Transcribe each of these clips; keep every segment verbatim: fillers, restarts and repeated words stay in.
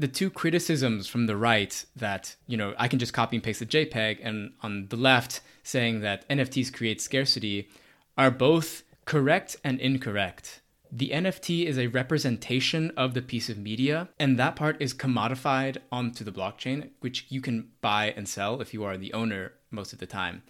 the two criticisms from the right that, you know, I can just copy and paste the JPEG, and on the left saying that N F Ts create scarcity are both correct and incorrect. The N F T is a representation of the piece of media, and that part is commodified onto the blockchain, which you can buy and sell if you are the owner most of the time.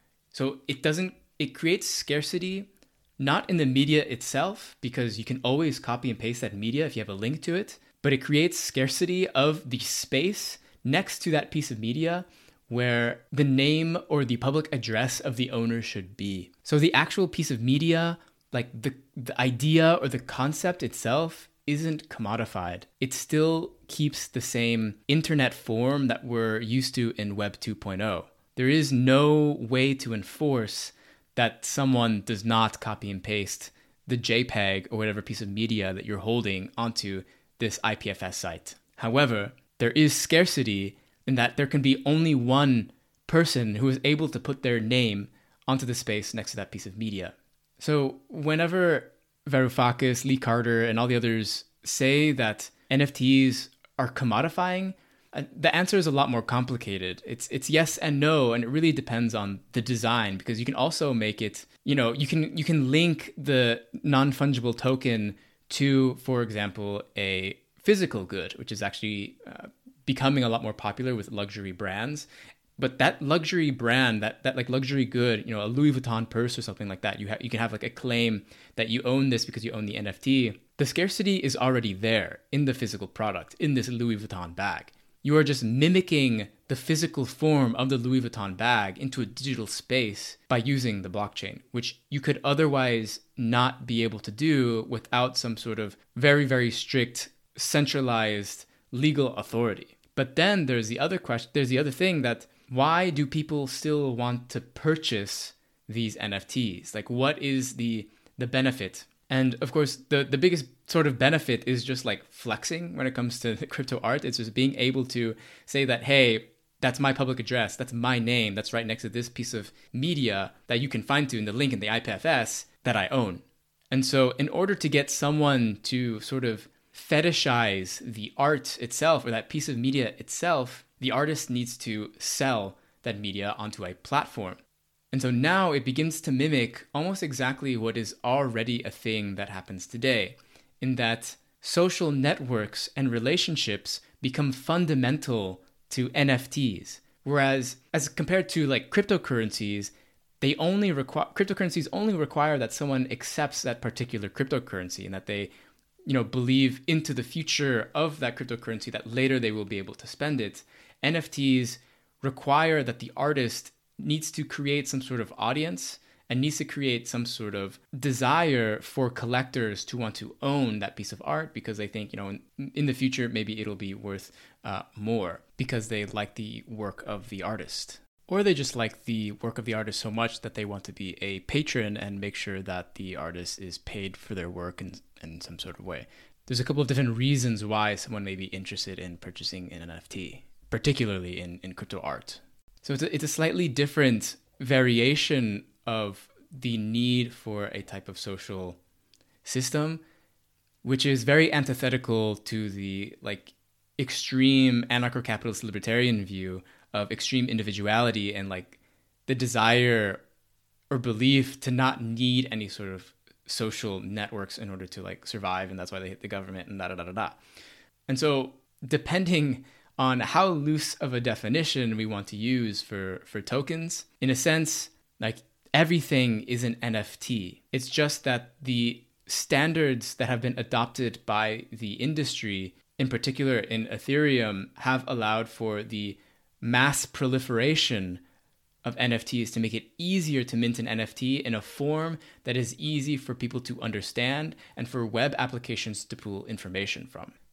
So it doesn't, it creates scarcity, not in the media itself, because you can always copy and paste that media if you have a link to it, but it creates scarcity of the space next to that piece of media where the name or the public address of the owner should be. So the actual piece of media, like the, the idea or the concept itself, isn't commodified. It still keeps the same internet form that we're used to in Web two point oh. There is no way to enforce that someone does not copy and paste the JPEG or whatever piece of media that you're holding onto this I P F S site. However, there is scarcity in that there can be only one person who is able to put their name onto the space next to that piece of media. So whenever Varoufakis, Lee Carter, and all the others say that N F Ts are commodifying, uh, the answer is a lot more complicated. It's it's yes and no, and it really depends on the design, because you can also make it, you know, you can you can link the non-fungible token to, for example, a physical good, which is actually uh, becoming a lot more popular with luxury brands. But that luxury brand, that that like luxury good, you know, a Louis Vuitton purse or something like that, you have you can have like a claim that you own this because you own the N F T. The scarcity is already there in the physical product, in this Louis Vuitton bag. You are just mimicking the physical form of the Louis Vuitton bag into a digital space by using the blockchain, which you could otherwise not be able to do without some sort of very, very strict, centralized legal authority. But then there's the other question, there's the other thing that, why do people still want to purchase these N F Ts? Like, what is the the benefit? And of course, the, the biggest sort of benefit is just like flexing when it comes to crypto art. It's just being able to say that, hey, that's my public address, that's my name, that's right next to this piece of media that you can find to in the link in the I P F S that I own. And so in order to get someone to sort of fetishize the art itself or that piece of media itself, the artist needs to sell that media onto a platform. And so now it begins to mimic almost exactly what is already a thing that happens today, in that social networks and relationships become fundamental to N F Ts. Whereas as compared to like cryptocurrencies, they only require cryptocurrencies only require that someone accepts that particular cryptocurrency and that they, you know, believe into the future of that cryptocurrency, that later they will be able to spend it. N F Ts require that the artist needs to create some sort of audience and needs to create some sort of desire for collectors to want to own that piece of art because they think, you know, in, in the future, maybe it'll be worth uh, more because they like the work of the artist. Or they just like the work of the artist so much that they want to be a patron and make sure that the artist is paid for their work in, in some sort of way. There's a couple of different reasons why someone may be interested in purchasing an N F T, particularly in, in crypto art. So it's a, it's a slightly different variation of the need for a type of social system, which is very antithetical to the like extreme anarcho-capitalist libertarian view of extreme individuality and like the desire or belief to not need any sort of social networks in order to like survive, and that's why they hit the government and da da da da da. And so depending on how loose of a definition we want to use for, for tokens, in a sense, like everything is an N F T. It's just that the standards that have been adopted by the industry, in particular in Ethereum, have allowed for the mass proliferation of N F Ts to make it easier to mint an N F T in a form that is easy for people to understand and for web applications to pull information from.